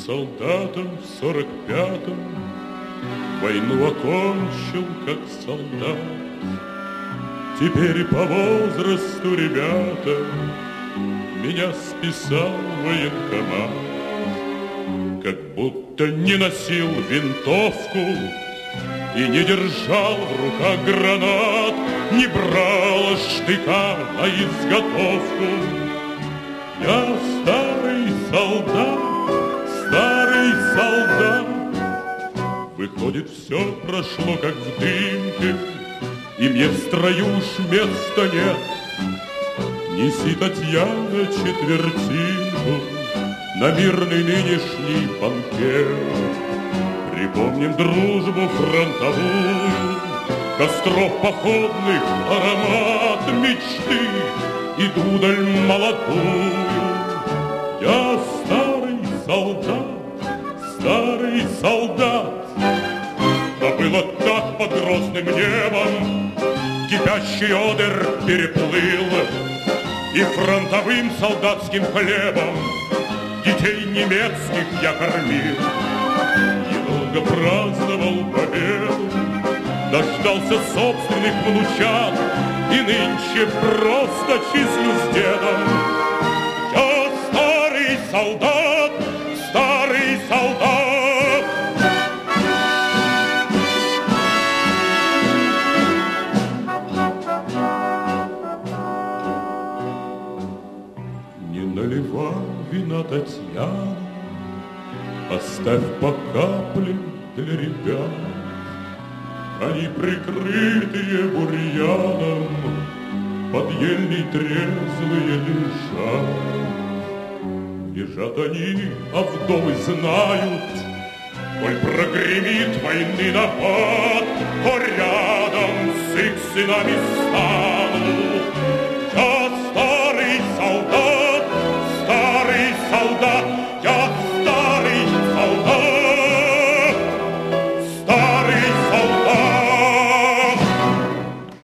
солдатом в 45-м, войну окончил как солдат. Теперь по возрасту, ребята, меня списал военкомат. Как будто не носил винтовку и не держал в руках гранат, не брал штыка на изготовку. Я старый солдат, выходит, все прошло как в дымке, и мне в строю уж места нет. Неси, Татьяна, четвертинку на мирный нынешний банкет. Припомним дружбу фронтовую, костров походных аромат мечты и дудаль молодую. Я старый солдат, но было так под грозным небом, кипящий одер переплыл, и фронтовым солдатским хлебом детей немецких я кормил. Недолго праздновал победу, дождался собственных внучат, и нынче просто числюсь дедом. Я старый солдат. Не наливай вина, Татьяна, оставь по капле для ребят. Они, прикрытые бурьяном, под ельней трезвые лежат. Лежат они, а вдовы знают, коль прогремит войны напад, то рядом с их сынами станут.